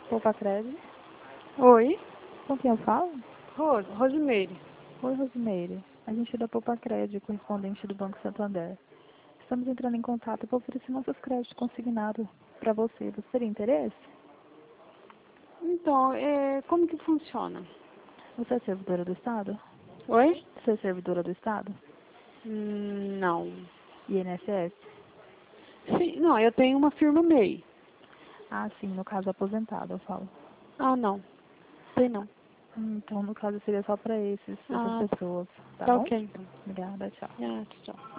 Poupa Crédito. Oi, Com quem eu falo? Rosimeire. Oi, Rosimeire. A gente é da Poupa Crédito, correspondente do Banco Santander. Estamos entrando em contato para oferecer nossos créditos consignados para você. Você teria interesse? Então, como que funciona? Você é servidora do Estado? Oi? Você é servidora do Estado? Não. INSS? Sim, não, eu tenho uma firma MEI. Ah, sim, no caso aposentado, eu falo. Ah, não. Tem não. Então, no caso, seria só para essas Ah, pessoas, tá tá bom? ok então. Obrigada, tchau. Ah, tchau.